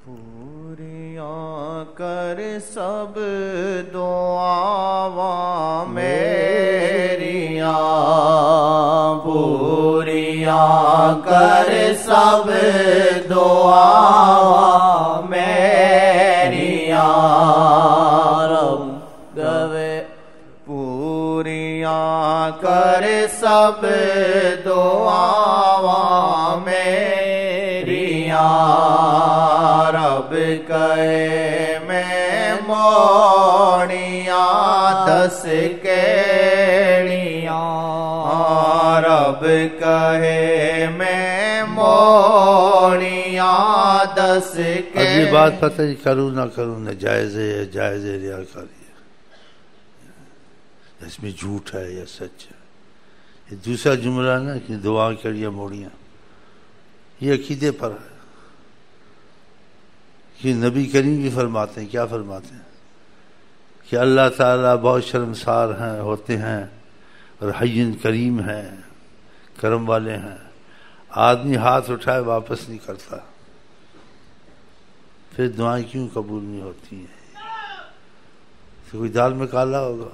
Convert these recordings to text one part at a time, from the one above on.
پوریاں کر سب دعاواں میریاں، پوریاں کر سب دعاواں میریاں، رب گوے پوریاں کر سب دعاواں میریاں، رب کہے میں موڑیاں دس کیڑیاں، رب کہے میں موڑیاں دس کیڑیاں۔ اگلی بات پتہ نہیں کروں نہ کروں، نہ جائز ہے یا جائز ہے ریاکاری ہے، اس میں جھوٹ ہے یا سچ ہے۔ یہ دوسرا جملہ نا کہ دعا کیڑیاں موڑیاں، یہ عقیدے پر ہے کہ نبی کریم بھی فرماتے ہیں، کیا فرماتے ہیں کہ اللہ تعالیٰ بہت شرمسار ہیں ہوتے ہیں اور حیّ کریم ہیں، کرم والے ہیں۔ آدمی ہاتھ اٹھائے واپس نہیں کرتا، پھر دعائیں کیوں قبول نہیں ہوتی ہیں؟ تو کوئی دال میں کالا ہوگا،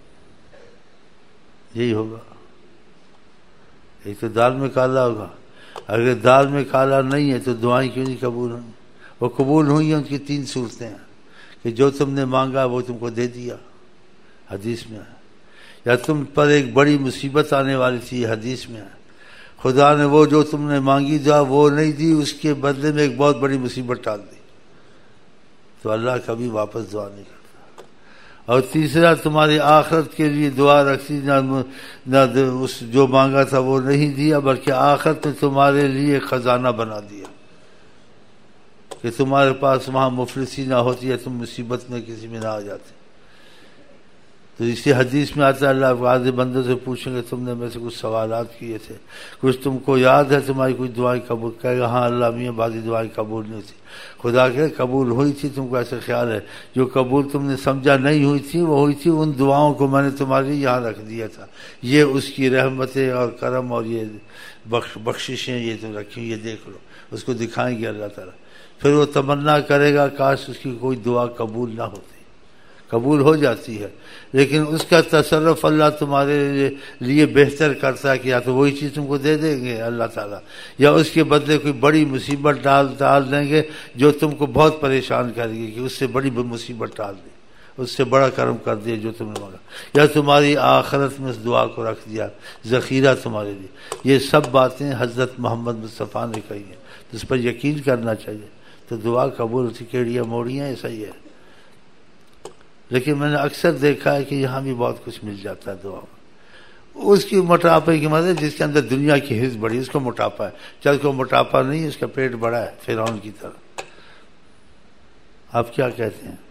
یہی ہوگا، ایک تو دال میں کالا ہوگا۔ اگر دال میں کالا نہیں ہے تو دعائیں کیوں نہیں قبول ہوں؟ وہ قبول ہوئی ہیں، ان کی تین صورتیں ہیں کہ جو تم نے مانگا وہ تم کو دے دیا، حدیث میں ہے، یا تم پر ایک بڑی مصیبت آنے والی تھی، حدیث میں ہے، خدا نے وہ جو تم نے مانگی دعا وہ نہیں دی، اس کے بدلے میں ایک بہت بڑی مصیبت ڈال دی، تو اللہ کبھی واپس دعا نہیں کرتا۔ اور تیسرا تمہاری آخرت کے لیے دعا رکھتی، نہ اس جو مانگا تھا وہ نہیں دیا، بلکہ آخرت میں تمہارے لیے خزانہ بنا دیا کہ تمہارے پاس وہاں مفلسی نہ ہوتی ہے، تم مصیبت میں کسی میں نہ آ جاتے۔ تو اسی حدیث میں آتا ہے اللہ بعض بندوں سے پوچھیں گے تم نے میں سے کچھ سوالات کیے تھے، کچھ تم کو یاد ہے تمہاری کوئی دعائیں قبول؟ کہے گا ہاں اللہ میاں بعضی دعائیں قبول نہیں تھی۔ خدا کہ قبول ہوئی تھی، تم کو ایسا خیال ہے جو قبول تم نے سمجھا نہیں ہوئی تھی وہ ہوئی تھی، ان دعاؤں کو میں نے تمہارے یہاں رکھ دیا تھا، یہ اس کی رحمتیں اور کرم اور یہ بخششیں یہ تم رکھی، یہ دیکھ لو، اس کو دکھائیں گے اللہ تعالیٰ۔ پھر وہ تمنا کرے گا کاش اس کی کوئی دعا قبول نہ ہوتی، قبول ہو جاتی ہے، لیکن اس کا تصرف اللہ تمہارے لیے بہتر کرتا ہے کہ یا تو وہی چیز تم کو دے دیں گے اللہ تعالیٰ، یا اس کے بدلے کوئی بڑی مصیبت ڈال دیں گے جو تم کو بہت پریشان کرے گی کہ اس سے بڑی مصیبت ڈال دی، اس سے بڑا کرم کر دیا جو تم نے مانگا، یا تمہاری آخرت میں اس دعا کو رکھ دیا ذخیرہ تمہارے لیے۔ یہ سب باتیں حضرت محمد مصطفیٰ نے کہی ہیں، تو اس پر یقین کرنا چاہیے، تو دعا قبول ہوتی، کیڑیاں موڑیاں ایسا ہی ہے۔ لیکن میں نے اکثر دیکھا ہے کہ یہاں بھی بہت کچھ مل جاتا ہے دعا میں، اس کی موٹاپے کی مدد، جس کے اندر دنیا کی حرص بڑی اس کو موٹاپا ہے، چل کو موٹاپا نہیں، اس کا پیٹ بڑا ہے فرعون کی طرح۔ آپ کیا کہتے ہیں؟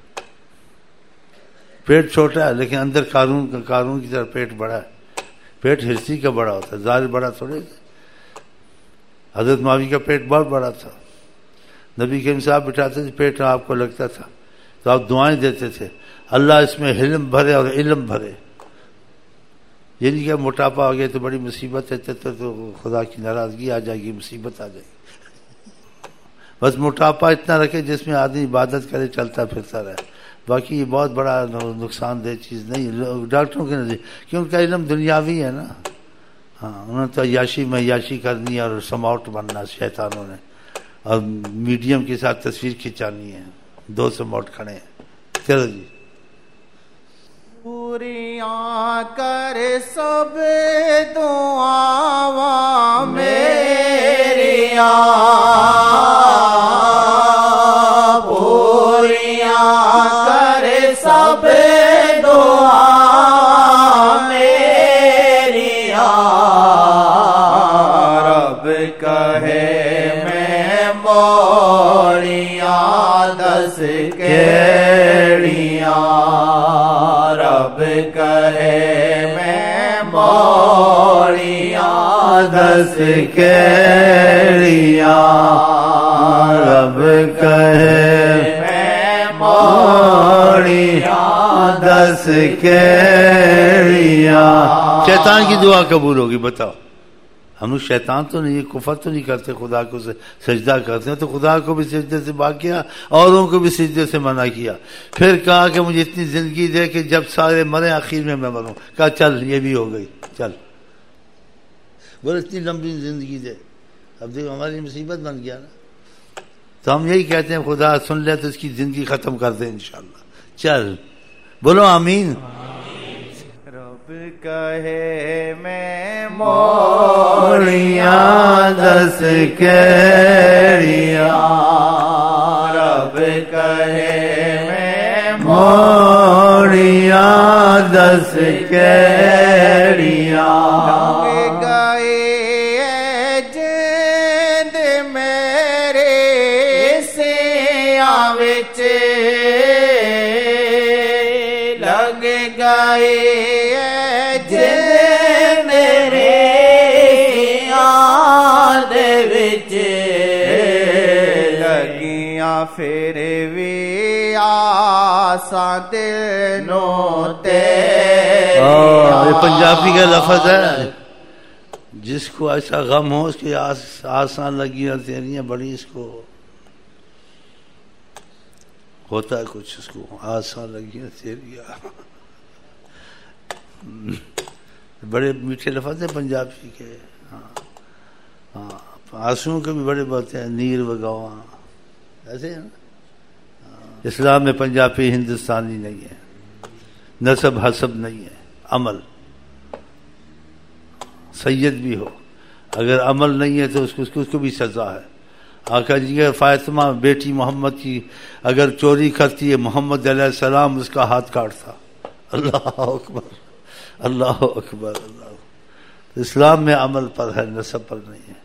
پیٹ چھوٹا ہے لیکن اندر قارون کی طرح پیٹ بڑا ہے۔ پیٹ حرصی کا بڑا ہوتا ہے، ظاہر بڑا تھوڑے۔ حضرت معاویہ کا پیٹ بہت بڑا تھا، نبی کریم صاحب بٹھاتے تھے، پیٹ آپ کو لگتا تھا تو آپ دعائیں دیتے تھے اللہ اس میں حلم بھرے اور علم بھرے، یہ نہیں کہ موٹاپا ہو گیا تو بڑی مصیبت ہے، تو خدا کی ناراضگی آ جائے گی، مصیبت آ جائے گی۔ بس موٹاپا اتنا رکھے جس میں آدمی عبادت کرے، چلتا پھرتا رہے، باقی یہ بہت بڑا نقصان دہ چیز نہیں ڈاکٹروں کے نزدیک، کیونکہ ان کا علم دنیاوی ہے نا۔ ہاں انہوں نے تو عیاشی میں عیاشی کرنی ہے اور سماؤٹ بننا شیطانوں نے، اور میڈیم کے ساتھ تصویر کھنچانی ہے، دو سماؤٹ کھڑے ہیں۔ چلو جی، پوریاں کر سب دعاواں میریاں، پوریاں کر سب دعاواں میریاں، رب کہے میں موڑیاں دس کیڑیاں، رب کہے میں موڑیاں دس کیڑیاں، رب کہے میں موڑیاں دس کیڑیاں۔ شیطان کی دعا قبول ہوگی؟ بتاؤ، ہم لوگ شیطان تو نہیں، کفر تو نہیں کرتے، خدا کو سجدہ کرتے ہیں، تو خدا کو بھی سجدے سے باغ کیا، اوروں کو بھی سجدے سے منع کیا. پھر کہا کہ مجھے اتنی زندگی دے کہ جب سارے مرے آخر میں مروں. کہا چل یہ بھی ہو گئی، چل بولے اتنی لمبی زندگی دے. اب دیکھو ہماری مصیبت بن گیا نا. تو ہم یہی کہتے ہیں خدا سن لے تو اس کی زندگی ختم کر دے انشاءاللہ. چل بولو آمین. رب کہے میں موریاں دس کیڑیاں، رب کہے میں موریاں دس کیڑیاں، پھر بھی آساں دل نو یہ پنجابی کا لفظ ہے. جس کو ایسا غم ہو اس کی آسان لگیاں تیریاں بڑی، اس کو ہوتا ہے کچھ، اس کو آسان لگیاں تیریاں. بڑے میٹھے لفظ ہیں پنجابی کے. ہاں آنسوؤں کے بھی بڑے بولتے ہیں، نیر وگاواں ایسے ہے نا. اسلام میں پنجابی ہندوستانی نہیں ہے، نسب حسب نہیں ہے، عمل. سید بھی ہو اگر عمل نہیں ہے تو اس کو بھی سزا ہے. آقا جی کہ فاطمہ بیٹی محمد کی اگر چوری کرتی ہے محمد علیہ السلام اس کا ہاتھ کاٹتا. اللہ اکبر اللہ اکبر اللہ. اسلام میں عمل پر ہے، نسب پر نہیں ہے.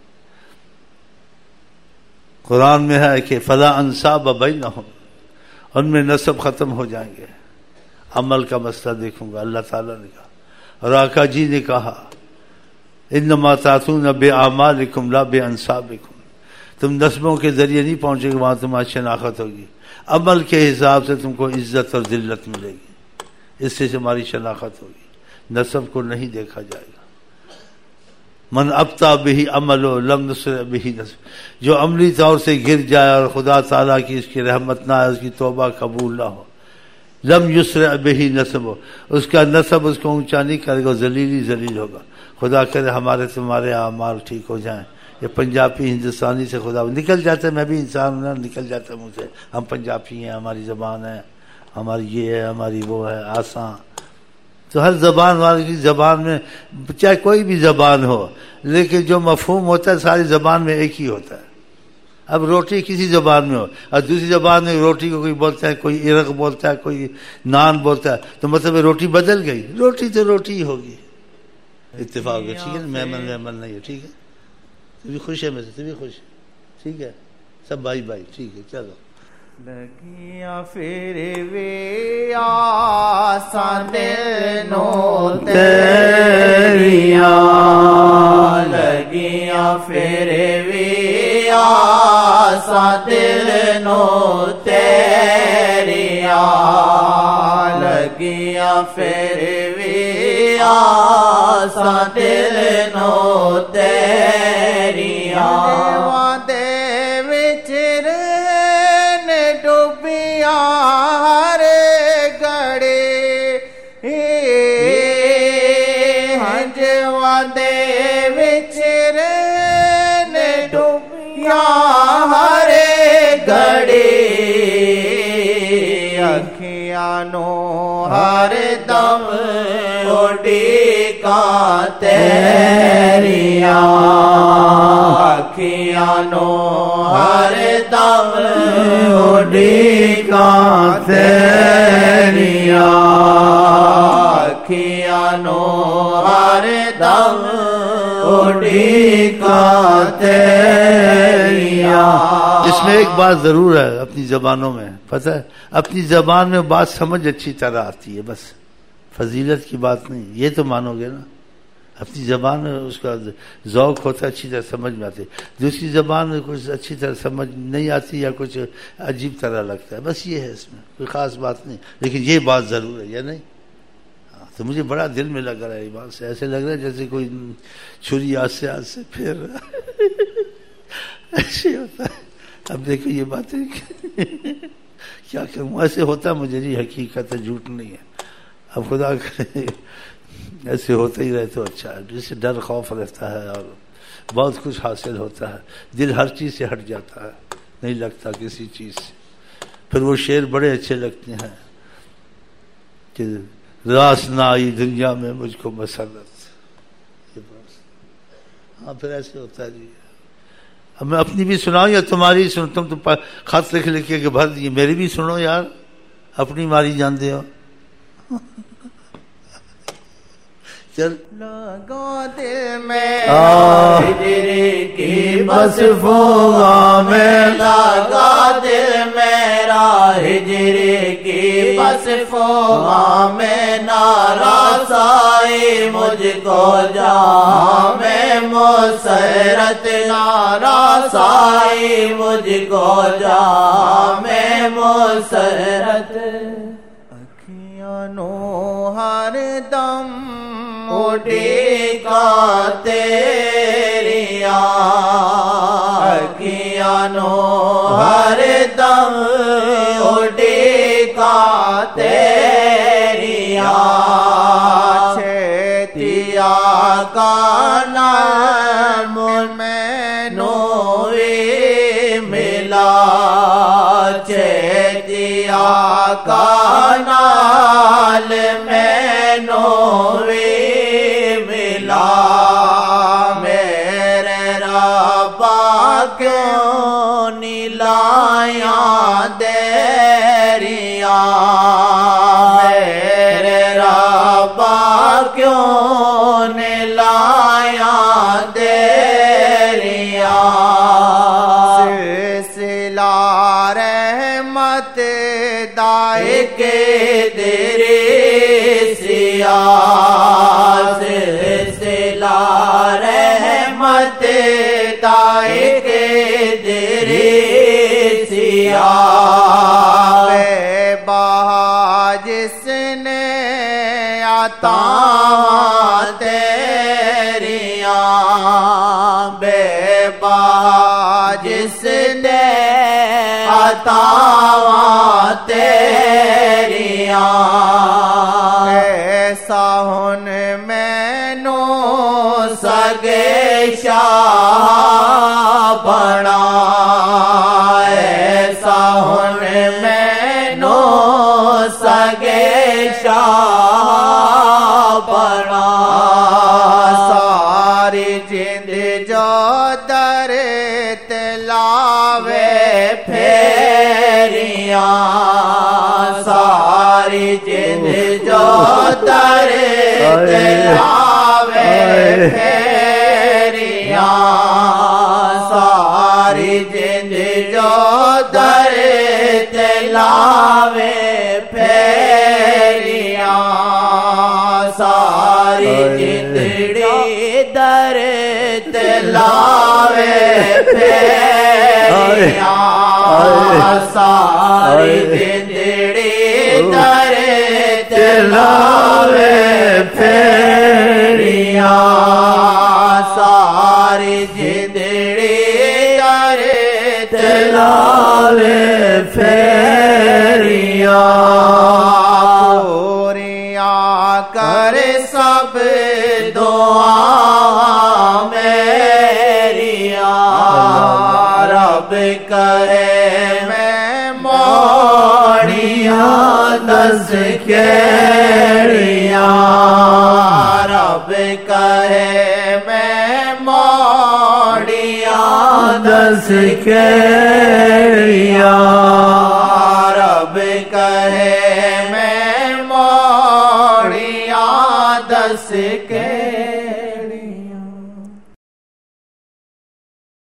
قرآن میں ہے کہ فلا انساب بینہم، ان میں نسب ختم ہو جائیں گے. عمل کا مسئلہ دیکھوں گا اللہ تعالیٰ نے کہا. اور آقا جی نے کہا انما تاتون باعمالکم لا بانسابکم، تم نسبوں کے ذریعے نہیں پہنچے گے وہاں تمہاری شناخت ہوگی. عمل کے حساب سے تم کو عزت اور ذلت ملے گی، اس سے تمہاری شناخت ہوگی. نسب کو نہیں دیکھا جائے گا. من ابتا بہی عمل و لم نسرع بہی نسب، جو عملی طور سے گر جائے اور خدا تعالیٰ کی اس کی رحمت نہ ہے، اس کی توبہ قبول نہ ہو، لم یسرع بہی نسب ہو، اس کا نسب اس کو اونچا نہیں کرے گا، ذلیل ہوگا. خدا کرے ہمارے تمہارے اعمال ٹھیک ہو جائیں. یہ پنجابی ہندوستانی سے خدا نکل جاتا ہے. میں بھی انسان ہوں، نکل جاتا ہے مجھ سے. ہم پنجابی ہیں، ہماری زبان ہے، ہماری یہ ہے، ہماری وہ ہے، آسان. تو ہر زبان والے کی زبان میں چاہے کوئی بھی زبان ہو، لیکن جو مفہوم ہوتا ہے ساری زبان میں ایک ہی ہوتا ہے. اب روٹی کسی زبان میں ہو اور دوسری زبان میں روٹی کو کوئی بولتا ہے، کوئی ارغ بولتا ہے، کوئی نان بولتا ہے، تو مطلب روٹی بدل گئی. روٹی تو روٹی ہی ہوگی. اتفاق ہے، ٹھیک ہے نا. مہمان نہیں ہے، ٹھیک ہے. تو بھی خوش ہے، میں سے تو بھی خوش ہے، ٹھک ہے. سب بھائی ٹھیک ہے. چلو لگیاں پھر بھی آساں دل نو تیریاں، لگیاں پھر بھی آساں دل نو تیریاں، لگیاں پھر بھی آساں دل نو تیریاں. ہر دم اڈیکاں تیریاں، اکھیاں نو ہر دم اڈیکاں تیریاں، اکھیاں نو ہر دم اڈیکاں تیریاں. اس میں ایک بات ضرور ہے اپنی زبانوں میں، پتہ ہے اپنی زبان میں بات سمجھ اچھی طرح آتی ہے، بس فضیلت کی بات نہیں. یہ تو مانو گے نا، اپنی زبان میں اس کا ذوق ہوتا ہے، اچھی طرح سمجھ میں آتی. دوسری زبان میں کچھ اچھی طرح سمجھ نہیں آتی یا کچھ عجیب طرح لگتا ہے، بس یہ ہے، اس میں کوئی خاص بات نہیں. لیکن یہ بات ضرور ہے یا نہیں؟ تو مجھے بڑا دل میں لگ رہا ہے ایمان سے، ایسے لگ رہا ہے جیسے کوئی چھری آج سے پھیر رہا ایسے ہوتا ہے۔ اب دیکھو یہ باتیں کیا کروں، ایسے ہوتا مجھے جی، حقیقت ہے، جھوٹ نہیں ہے۔ اب خدا کرے ایسے ہوتا ہی رہے تو اچھا ہے، جس سے ڈر خوف رہتا ہے اور بہت کچھ حاصل ہوتا ہے، دل ہر چیز سے ہٹ جاتا ہے، نہیں لگتا کسی چیز سے۔ پھر وہ شعر بڑے اچھے لگتے ہیں کہ راس نہ آئی دنیا میں مجھ کو مسرت، ہاں پھر ایسے ہوتا ہے جی۔ اب میں اپنی بھی سناؤں یا تمہاری سن؟ تم تو خط لکھ کے بھر دیے، میری بھی سنو یار، اپنی ماری جانتے ہو۔ چل لگا دل میں ہجری کی بس فوغا میں، لگا دل میرا ہجری کی بس فوغا میں، ناراسائی مجھ کو جہاں میں مسرت، ناراسائی مجھ کو جہاں میں مسرت۔ اکھیاں نو ہر دم اٹھی کا تیریاں، اکھیاں نو ہر دم اٹھی کا تیریاں، چھتیا کا نام میں نوی ملا، چھتیا کا نال میں نوی ملا، میرے ربا کیوں نیلایا دیریاں، میرے ربا کیوں نیلایا دیریاں، سلسلہ رحمت دائے کے دری سیا، سلسلہ رحمت دائے کے دری سیا، بے بہا جس نے عطا تیریاں، بے بہا جس نے عطا تیریاں، ایسا ہن میں نو سگے شاہ بنا، ایسا ہن میں نو سگے شاہ بنا، ساری جند جو در تلاوے پھیریاں، ساری جند جو در تلاوے پھیریاں، ساری جند جو در تلاوے پھیریاں، ساری جندڑی در تلاوے پھیریاں، ساری جندڑی در تلاوے پھیریاں، ساری جندڑی در تلاوے پھیریاں، پوریاں کر سب دعا میریاں، رب کہے میں موڑیاں دس کیڑیاں، رب کہے میں موڑیاں دس کیڑیاں، رب کہے میں موڑیاں دس کے